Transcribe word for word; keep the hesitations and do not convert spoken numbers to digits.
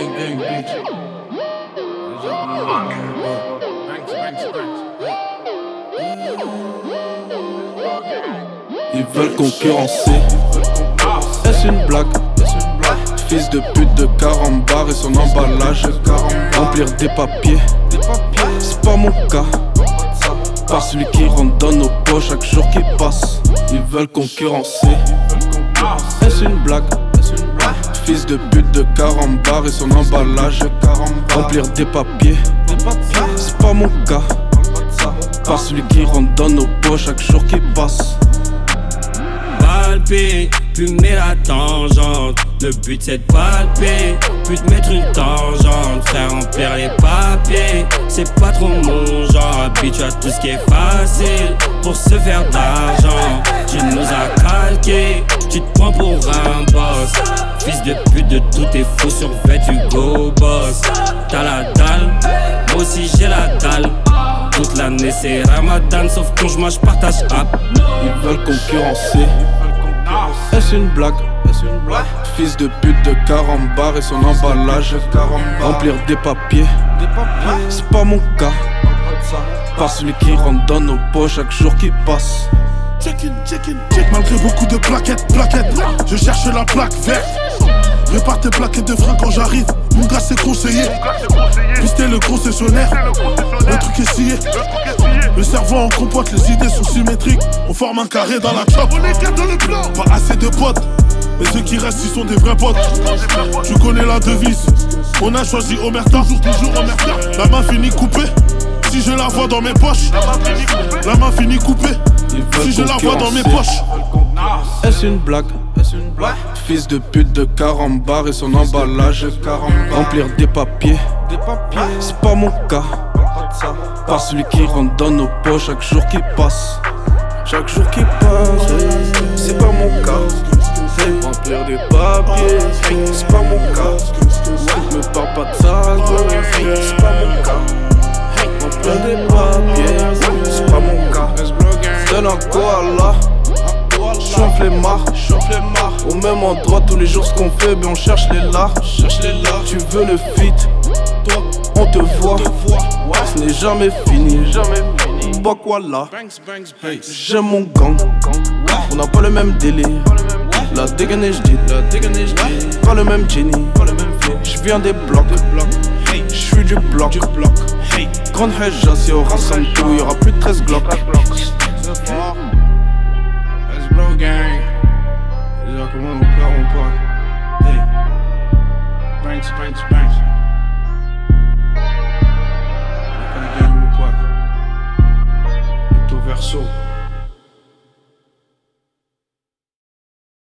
gang, gang, bitch. Ils veulent concurrencer. Est-ce une blague? Fils de pute de carambar et son emballage. Remplir des papiers, c'est pas mon cas. Par celui qui rentre dans nos poches chaque jour qui passe. Ils veulent concurrencer. Est-ce une blague? Fils de pute de carambar et son emballage. Remplir des papiers, c'est pas mon cas. Par celui qui rentre dans nos poches chaque jour qui passe. Palper, fumer la tangente. Le but c'est de palper, puis de mettre une tangente. Faire remplir les papiers, c'est pas trop mon genre. Habitué à tout ce qui est facile pour se faire d'argent. Tu nous as calqué, tu te prends pour un boss. Fils de pute de tout est faux survêtu, go boss. T'as la dalle, moi aussi j'ai la dalle. Toute l'année c'est Ramadan, sauf quand je mange partage app. Ils veulent concurrencer. Est-ce une blague? Fils de pute de carambar et son emballage. Remplir des papiers, c'est pas mon cas. Par celui qui rentre dans nos poches chaque jour qui passe. Check in, check in, check. Malgré beaucoup de plaquettes, plaquettes, je cherche la plaque verte. Répare tes plaquettes de frein quand j'arrive. Mon gars c'est conseillé. Pister le concessionnaire. Le truc est scié. Le cerveau en compote, les idées sont symétriques. On forme un carré dans la chop. On est quatre dans le plan. Pas assez de potes, mais ceux qui restent, ils sont des vrais potes. Tu connais la devise. On a choisi Omerta, toujours, toujours Omerta. La main finit coupée. Si je la vois dans mes poches, la main finit coupée. Si je la vois dans mes poches. Est-ce une blague? Fils de pute de carambar et son emballage. Remplir des papiers, c'est pas mon cas. Par celui qui rentre dans nos poches chaque jour qui passe. Chaque jour qui passe, c'est pas mon cas. Remplir des papiers, c'est pas mon cas. Me parle pas de ça, c'est pas mon cas. Remplir des papiers, c'est pas mon cas. Donne un koala, j'chauffe les marres. Au même endroit tous les jours ce qu'on fait, mais on cherche les là. Tu veux le feat, toi on te voit. Ce n'est jamais fini. Bakwala, j'aime mon gang. On n'a pas le même délire. La dégaine j'dis, pas le même Jenny. J'viens des blocs, j'suis du bloc. Grande Hedja, si on rassemble tout, y'aura plus de treize glocks. Let's blow gang. Déjà comment on perd, on part. Hey. Banks, banks, banks. La gang, mon pote. Recto verso.